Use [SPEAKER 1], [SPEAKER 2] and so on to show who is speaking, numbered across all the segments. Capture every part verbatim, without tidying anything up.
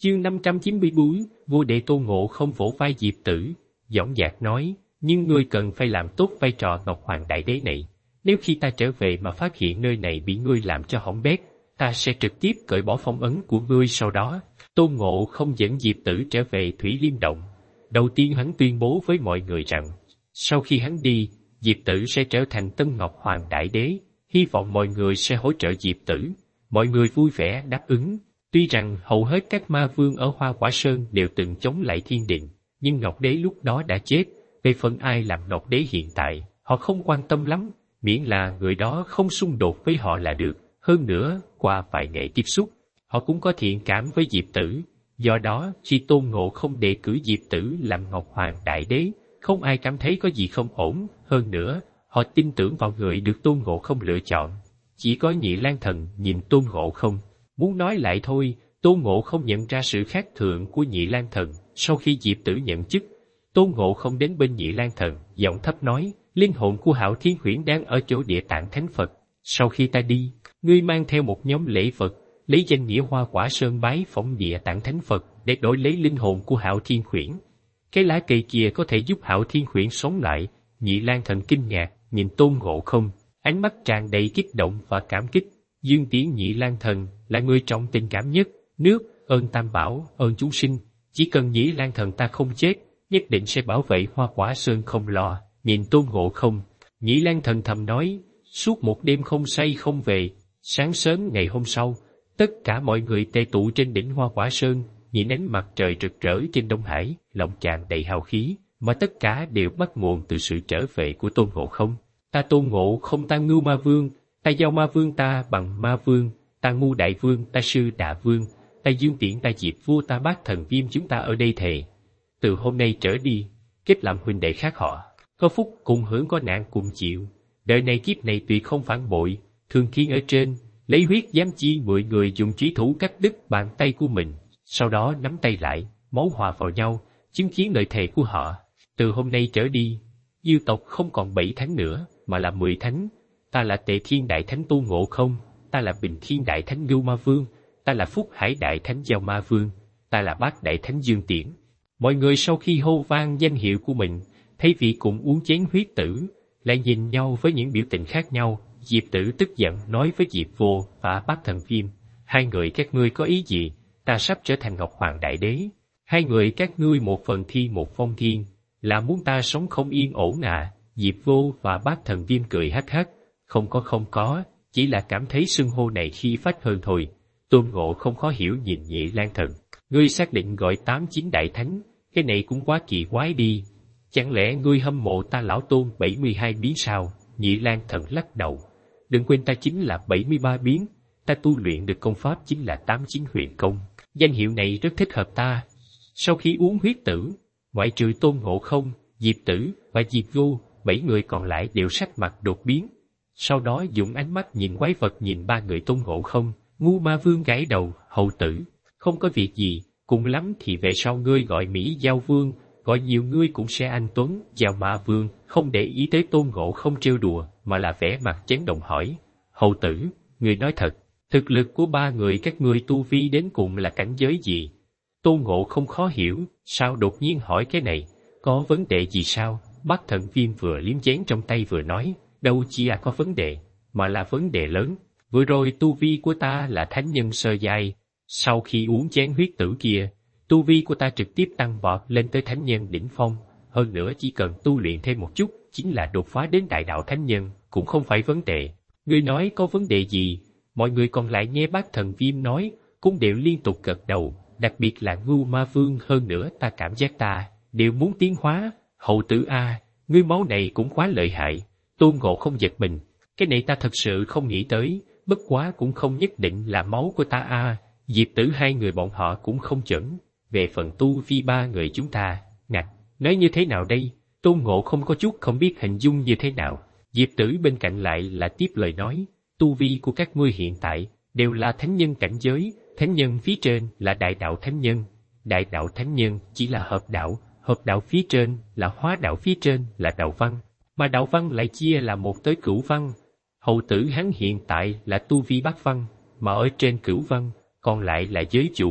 [SPEAKER 1] Chương năm trăm chín mươi bốn, vua đệ Tôn Ngộ không vỗ vai Diệp Tử, dõng dạc nói, nhưng ngươi cần phải làm tốt vai trò Ngọc Hoàng Đại Đế này. Nếu khi ta trở về mà phát hiện nơi này bị ngươi làm cho hỏng bét, ta sẽ trực tiếp cởi bỏ phong ấn của ngươi. Sau đó, Tôn Ngộ không dẫn Diệp Tử trở về Thủy Liêm Động. Đầu tiên hắn tuyên bố với mọi người rằng, sau khi hắn đi, Diệp Tử sẽ trở thành tân Ngọc Hoàng Đại Đế, hy vọng mọi người sẽ hỗ trợ Diệp Tử. Mọi người vui vẻ đáp ứng. Tuy rằng hầu hết các ma vương ở Hoa Quả Sơn đều từng chống lại thiên định, nhưng Ngọc Đế lúc đó đã chết. Về phần ai làm Ngọc Đế hiện tại, họ không quan tâm lắm, miễn là người đó không xung đột với họ là được. Hơn nữa, qua vài ngày tiếp xúc, họ cũng có thiện cảm với Diệp Tử. Do đó, khi Tôn Ngộ không đề cử Diệp Tử làm Ngọc Hoàng Đại Đế, không ai cảm thấy có gì không ổn. Hơn nữa, họ tin tưởng vào người được Tôn Ngộ không lựa chọn. Chỉ có Nhị Lang Thần nhìn Tôn Ngộ không. Muốn nói lại thôi, Tôn Ngộ không nhận ra sự khác thường của Nhị Lang Thần. Sau khi Diệp Tử nhận chức, Tôn Ngộ không đến bên Nhị Lang Thần, giọng thấp nói, linh hồn của Hạo Thiên Huyễn đang ở chỗ Địa Tạng Thánh Phật. Sau khi ta đi, ngươi mang theo một nhóm lễ vật, lấy danh nghĩa Hoa Quả Sơn bái phỏng Địa Tạng Thánh Phật để đổi lấy linh hồn của Hạo Thiên Huyễn. Cái lá cây kia có thể giúp Hạo Thiên Huyễn sống lại. Nhị Lang Thần kinh ngạc, nhìn Tôn Ngộ không, ánh mắt tràn đầy kích động và cảm kích. Dương Tiễn Nhị Lang Thần là người trọng tình cảm nhất, nước, ơn Tam Bảo, ơn chúng sinh. Chỉ cần Nhị Lang Thần ta không chết, nhất định sẽ bảo vệ Hoa Quả Sơn không lo. Nhìn Tôn Ngộ không, Nhị Lang Thần thầm nói, suốt một đêm không say không về. Sáng sớm ngày hôm sau, tất cả mọi người tề tụ trên đỉnh Hoa Quả Sơn, nhìn ánh mặt trời rực rỡ trên Đông Hải, lòng tràn đầy hào khí, mà tất cả đều bắt nguồn từ sự trở về của Tôn Ngộ không. Ta Tôn Ngộ không ta Ngưu Ma Vương, ta Giao Ma Vương ta Bằng Ma Vương, ta Ngu Đại Vương ta Sư Đà Vương, ta Dương Tiễn ta Diệp Vua ta Bát Thần Viêm chúng ta ở đây thề. Từ hôm nay trở đi, kết làm huynh đệ khác họ, có phúc cùng hưởng có nạn cùng chịu. Đời này kiếp này tuyệt không phản bội, thương khiến ở trên, lấy huyết dám chi mười người dùng chí thủ cắt đứt bàn tay của mình, sau đó nắm tay lại, máu hòa vào nhau, chứng kiến lời thề của họ. Từ hôm nay trở đi, yêu tộc không còn bảy thánh nữa, mà là mười thánh. Ta là Tề Thiên Đại Thánh Tôn Ngộ không, ta là Bình Thiên Đại Thánh Ngưu Ma Vương, ta là Phúc Hải Đại Thánh Giao Ma Vương, ta là Bát Đại Thánh Dương Tiễn. Mọi người sau khi hô vang danh hiệu của mình, thay vì cùng uống chén huyết tử, lại nhìn nhau với những biểu tình khác nhau. Diệp Tử tức giận nói với Diệp Vô và Bát Thần Viêm, hai người các ngươi có ý gì? Ta sắp trở thành Ngọc Hoàng Đại Đế, hai người các ngươi một phần thiên một phong thiên, là muốn ta sống không yên ổn à? Diệp Vô và Bát Thần Viêm cười hắc hắc, không có không có, chỉ là cảm thấy xưng hô này khi phách hơn thôi. Tôn Ngộ không khó hiểu nhìn Nhị Lang Thần, ngươi xác định gọi tám chín đại thánh, cái này cũng quá kỳ quái đi. Chẳng lẽ ngươi hâm mộ ta lão tôn bảy mươi hai biến sao? Nhị Lang Thần lắc đầu, đừng quên ta chính là bảy mươi ba biến, ta tu luyện được công pháp chính là tám chín huyền công, danh hiệu này rất thích hợp ta. Sau khi uống huyết tử, ngoại trừ Tôn Ngộ không, Diệp Tử và Diệp Vô, bảy người còn lại đều sắc mặt đột biến. Sau đó dùng ánh mắt nhìn quái vật nhìn ba người Tôn Ngộ không. Ngu Ma Vương gãi đầu, hầu tử, không có việc gì, cùng lắm thì về sau ngươi gọi Mỹ Giao Vương, gọi nhiều ngươi cũng sẽ anh tuấn. Giao Ma Vương không để ý tới Tôn Ngộ không trêu đùa, mà là vẻ mặt chấn động hỏi, hầu tử, ngươi nói thật, thực lực của ba người các ngươi tu vi đến cùng là cảnh giới gì? Tôn Ngộ không khó hiểu, sao đột nhiên hỏi cái này, có vấn đề gì sao? Bát Thần Viêm vừa liếm chén trong tay vừa nói, đâu chỉ là có vấn đề, mà là vấn đề lớn. Vừa rồi tu vi của ta là thánh nhân sơ giai, sau khi uống chén huyết tử kia, tu vi của ta trực tiếp tăng vọt lên tới thánh nhân đỉnh phong, hơn nữa chỉ cần tu luyện thêm một chút, chính là đột phá đến đại đạo thánh nhân, cũng không phải vấn đề. Ngươi nói có vấn đề gì? Mọi người còn lại nghe Bát Thần Viêm nói, cũng đều liên tục gật đầu, đặc biệt là Ngưu Ma Vương. Hơn nữa ta cảm giác ta đều muốn tiến hóa. Hầu tử a, ngươi máu này cũng quá lợi hại. Tôn Ngộ không giật mình, cái này ta thật sự không nghĩ tới, bất quá cũng không nhất định là máu của ta a. Diệp Tử hai người bọn họ cũng không chuẩn, về phần tu vi ba người chúng ta, ngạch, nói như thế nào đây? Tôn Ngộ không có chút không biết hình dung như thế nào. Diệp Tử bên cạnh lại là tiếp lời nói, tu vi của các ngươi hiện tại đều là thánh nhân cảnh giới, thánh nhân phía trên là đại đạo thánh nhân, đại đạo thánh nhân chỉ là hợp đạo, hợp đạo phía trên là hóa đạo, phía trên là đạo văn, mà đạo văn lại chia là một tới cửu văn. Hầu tử hắn hiện tại là tu vi bát văn, mà ở trên cửu văn, còn lại là giới chủ.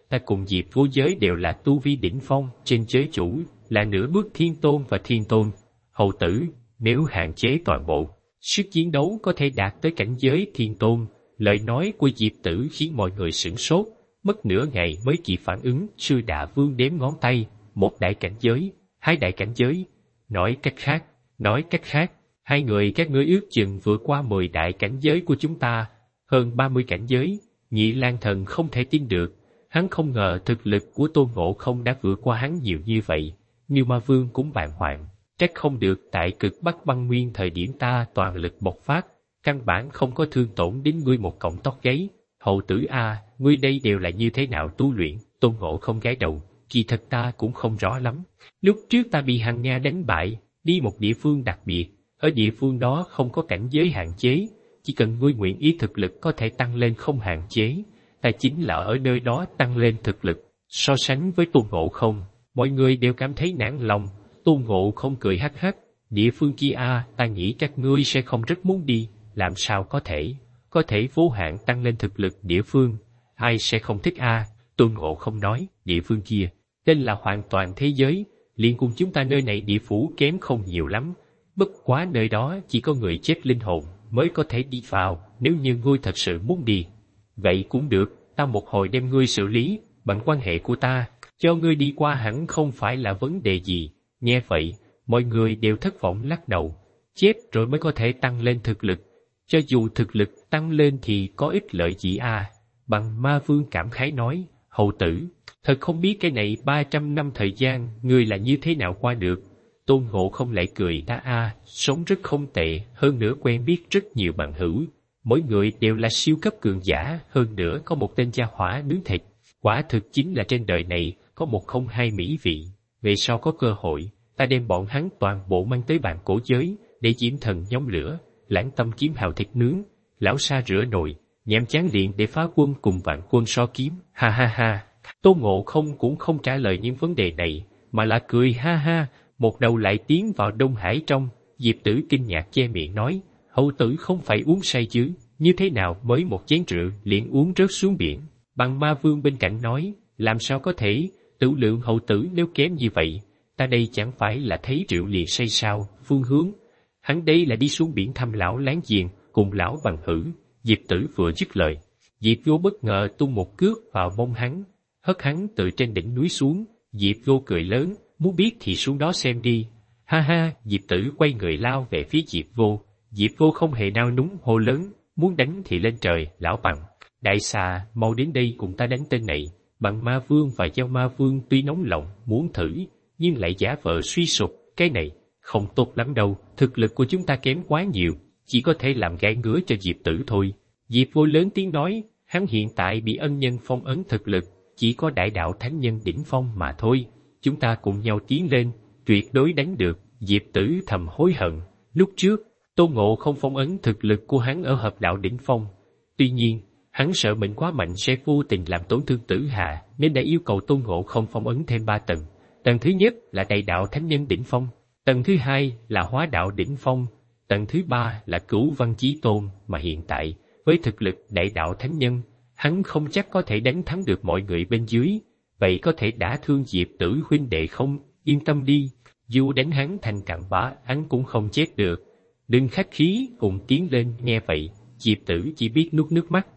[SPEAKER 1] ta cùng Diệp Vô Giới đều là tu vi đỉnh phong trên giới chủ, là nửa bước thiên tôn và thiên tôn. Hầu tử, nếu hạn chế toàn bộ, sức chiến đấu có thể đạt tới cảnh giới thiên tôn. Lời nói của Diệp Tử khiến mọi người sửng sốt, mất nửa ngày mới kịp phản ứng. Sư Đà Vương đếm ngón tay, một đại cảnh giới, hai đại cảnh giới. Nói cách khác, nói cách khác, hai người các ngươi ước chừng vượt qua mười đại cảnh giới của chúng ta, hơn ba mươi cảnh giới. Nhị Lang Thần không thể tin được, hắn không ngờ thực lực của Tôn Ngộ Không đã vượt qua hắn nhiều như vậy. Như Ma Vương cũng bàng hoàng, trách không được tại Cực Bắc Băng Nguyên thời điểm ta toàn lực bộc phát, căn bản không có thương tổn đến ngươi một cọng tóc gáy. Hầu tử a, ngươi đây đều là như thế nào tu luyện? Tôn Ngộ Không gái đầu, kỳ thật ta cũng không rõ lắm. Lúc trước ta bị Hằng Nga đánh bại, đi một địa phương đặc biệt, ở địa phương đó không có cảnh giới hạn chế, chỉ cần ngươi nguyện ý thực lực có thể tăng lên không hạn chế. Ta chính là ở nơi đó tăng lên thực lực. So sánh với Tôn Ngộ Không, mọi người đều cảm thấy nản lòng. Tôn Ngộ Không cười hắc hắc, địa phương kia a, ta nghĩ các ngươi sẽ không rất muốn đi, làm sao có thể, có thể vô hạn tăng lên thực lực địa phương, ai sẽ không thích a? Tôn Ngộ Không nói, địa phương kia, tên là hoàn toàn thế giới, liền cùng chúng ta nơi này địa phủ kém không nhiều lắm, bất quá nơi đó chỉ có người chết linh hồn mới có thể đi vào, nếu như ngươi thật sự muốn đi. Vậy cũng được, ta một hồi đem ngươi xử lý, bằng quan hệ của ta, cho ngươi đi qua hẳn không phải là vấn đề gì. Nghe vậy, mọi người đều thất vọng lắc đầu, chết rồi mới có thể tăng lên thực lực, cho dù thực lực tăng lên thì có ích lợi gì à? Bằng Ma Vương cảm khái nói, hầu tử, thật không biết cái này ba trăm năm thời gian, ngươi là như thế nào qua được. Tôn Ngộ Không lại cười ta a, sống rất không tệ, hơn nữa quen biết rất nhiều bạn hữu, mỗi người đều là siêu cấp cường giả, hơn nữa có một tên gia hỏa nướng thịt, quả thực chính là trên đời này có một không hai mỹ vị. Về sau có cơ hội, ta đem bọn hắn toàn bộ mang tới bàn cổ giới, để Diễm Thần nhóm lửa, Lãng Tâm kiếm hào thịt nướng, Lão Sa rửa nồi, nhảm chán điện để phá quân cùng vạn quân so kiếm, ha ha ha. Tôn Ngộ Không cũng không trả lời những vấn đề này, mà là cười ha ha, một đầu lại tiến vào Đông Hải trong. Diệp Tử kinh ngạc che miệng nói, hầu tử không phải uống say chứ, như thế nào mới một chén rượu liền uống rớt xuống biển. Bằng Ma Vương bên cạnh nói, làm sao có thể, tử lượng hầu tử nếu kém như vậy, ta đây chẳng phải là thấy rượu liền say sao? Phương Hướng, hắn đây là đi xuống biển thăm lão láng giềng, cùng lão bằng hữu. Diệp Tử vừa dứt lời, Diệp Vô bất ngờ tung một cước vào mông hắn, hất hắn từ trên đỉnh núi xuống. Diệp Vô cười lớn, muốn biết thì xuống đó xem đi. Ha ha, Diệp Tử quay người lao về phía Diệp Vô. Diệp Vô không hề nao núng hô lớn, muốn đánh thì lên trời. Lão Bằng, đại xà, mau đến đây cùng ta đánh tên này. Bằng Ma Vương và Giao Ma Vương tuy nóng lòng muốn thử, nhưng lại giả vờ suy sụp. Cái này không tốt lắm đâu, thực lực của chúng ta kém quá nhiều, chỉ có thể làm gai ngứa cho Diệp Tử thôi. Diệp Vô lớn tiếng nói, hắn hiện tại bị ân nhân phong ấn thực lực, chỉ có đại đạo thánh nhân đỉnh phong mà thôi. Chúng ta cùng nhau tiến lên, tuyệt đối đánh được. Diệp Tử thầm hối hận, lúc trước Tôn Ngộ Không phong ấn thực lực của hắn ở hợp đạo đỉnh phong. Tuy nhiên, hắn sợ mình quá mạnh sẽ vô tình làm tổn thương Tử Hà, nên đã yêu cầu Tôn Ngộ Không phong ấn thêm ba tầng. Tầng thứ nhất là đại đạo thánh nhân đỉnh phong, tầng thứ hai là hóa đạo đỉnh phong, tầng thứ ba là cửu văn chí tôn. Mà hiện tại, với thực lực đại đạo thánh nhân, hắn không chắc có thể đánh thắng được mọi người bên dưới. Vậy có thể đả thương Diệp Tử huynh đệ không? Yên tâm đi, dù đánh hắn thành cặn bã, hắn cũng không chết được. Đừng khách khí, cùng tiến lên. Nghe vậy, Diệp Tử chỉ biết nuốt nước mắt.